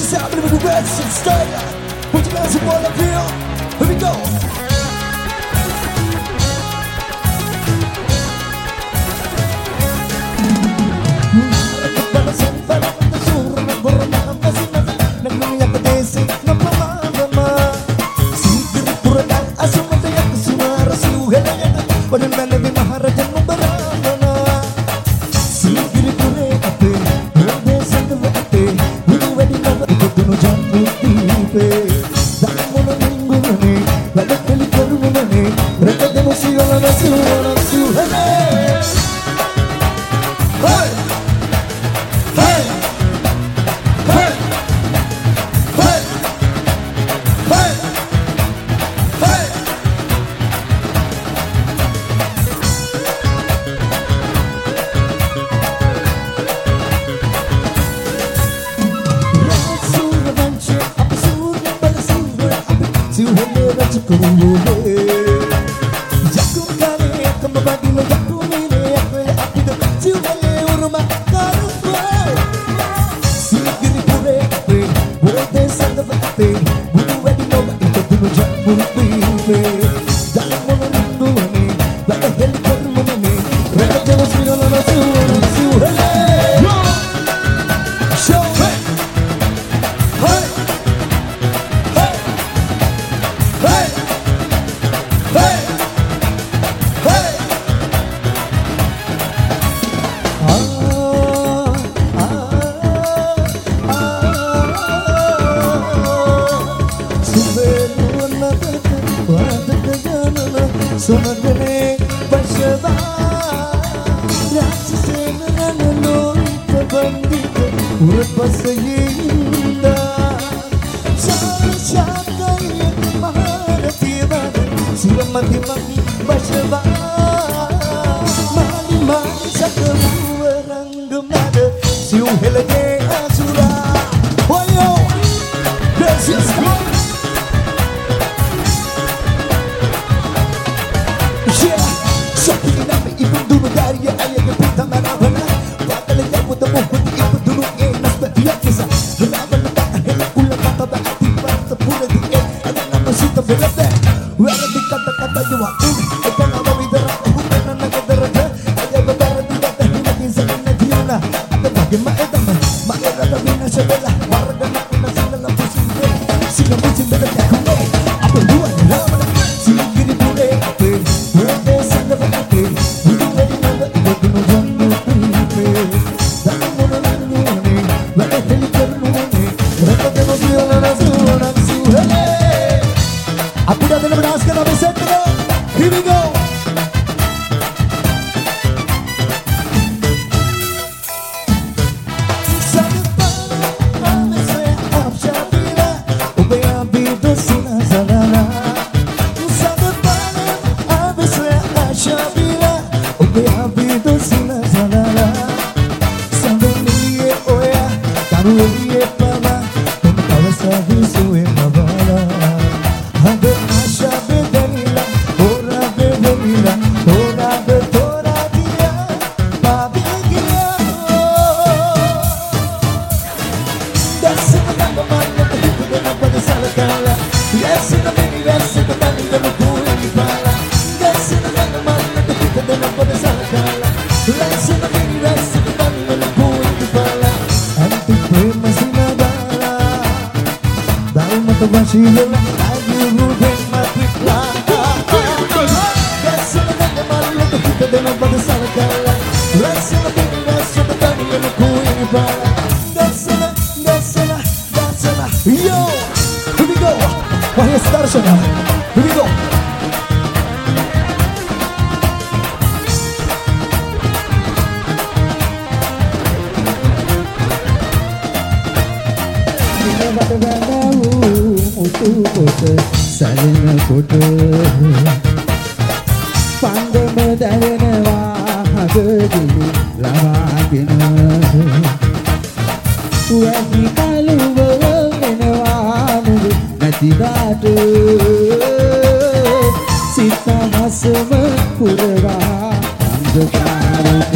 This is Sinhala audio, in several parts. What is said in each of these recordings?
time to the best and stay. Put your hands up all up here. Here we go.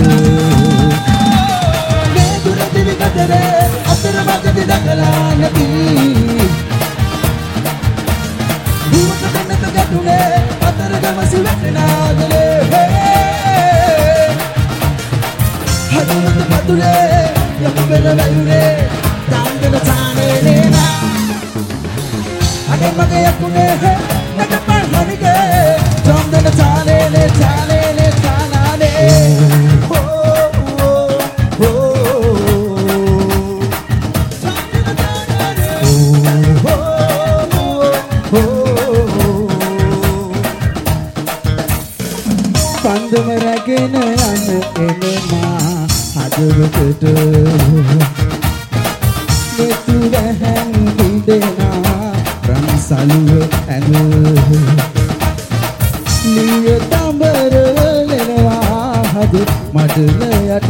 Naging වැළුනේ තම්දන තානේ නේනා අනේ මගේ යකුනේ නැගපන් හනිගේ තම්දන තානේ තානේ තානානේ පන්දම රැගෙන යන එනවා හදවතට මෙතු වැහැන් හිදෙනා රන්සලුව ඇඳ නිය තඹරලෙනවා හද මඩල යට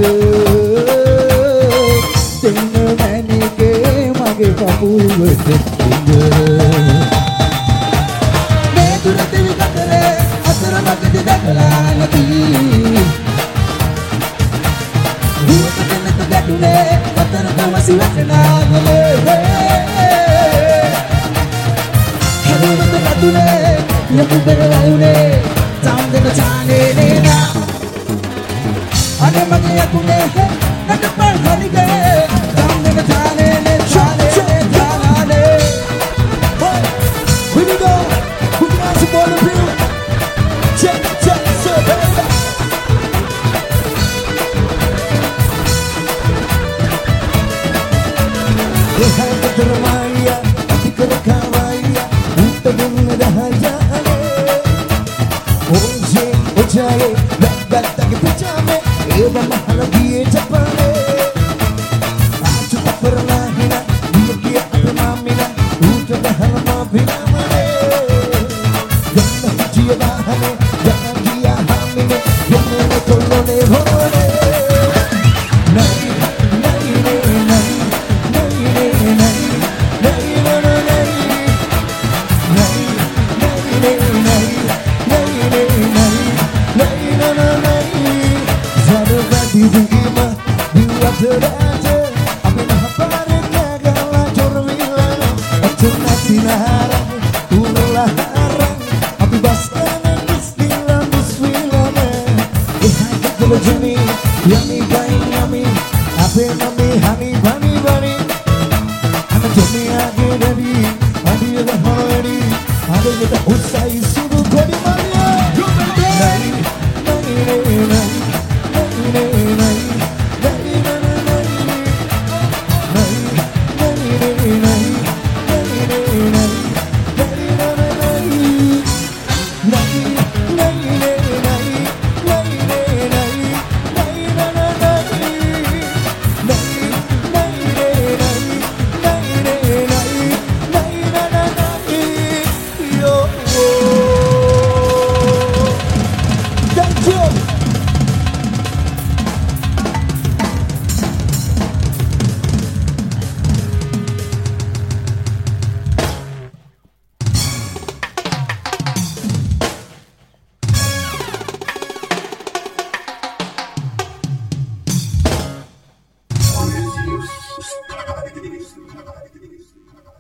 දෙන්න මැනිකේ මගේ කපුවට ඉඳ මේ දුර දෙවි කතරේ අතර මගදී දැකලා නැති දුවට දෙන්නට ගැටුනේ අතර තමසි වටනාගලේ හරුමත කතුනේ යකු පෙරවුනේ තම්දන තානේ නේනා අනේ මගේ යකුනේ නැගපන් හනිගේ තම්දන තානේ තානේ Here we go, we can have some more of you. Check, so baby. You have to do the